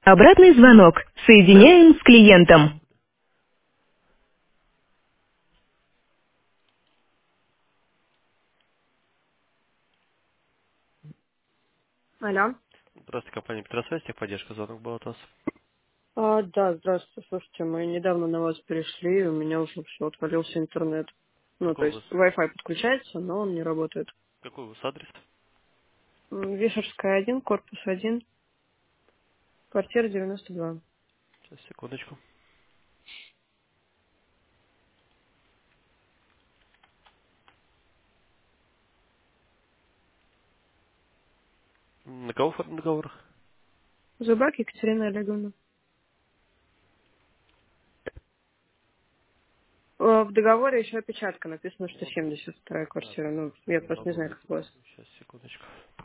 Обратный звонок. Соединяем с клиентом. Алло. Здравствуйте, компания Петросвязь, техподдержка, звонок был от вас. Да, здравствуйте. Слушайте, мы недавно на вас перешли, и у меня уже все, отвалился интернет. Ну, то Какой у есть вас, Wi-Fi подключается, но он не работает. какой у вас адрес? Вишерская 1, корпус 1, квартира 92. Сейчас, секундочку. На кого оформлен договор? Зубак Екатерина Олеговна. В договоре еще опечатка, написано, что 72-я А, квартира. там Ну, что-то я не просто не знаю, могу. как у вас. Сейчас, секундочку.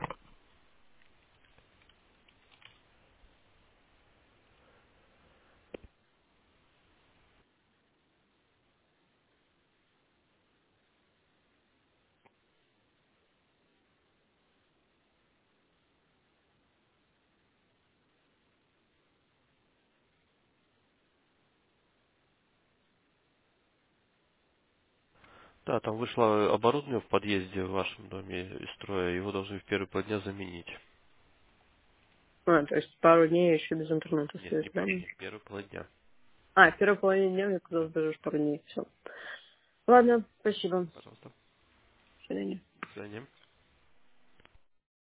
Да, там вышло оборудование в подъезде в вашем доме из строя, его должны в первые 5 дня заменить. То есть пару дней еще без интернета Нет, остаюсь, не да? пару дней, первые 5 дня. В первой половине дня мне Да, казалось даже, что пару дней. Все. Ладно, спасибо. пожалуйста. До свидания. До свидания.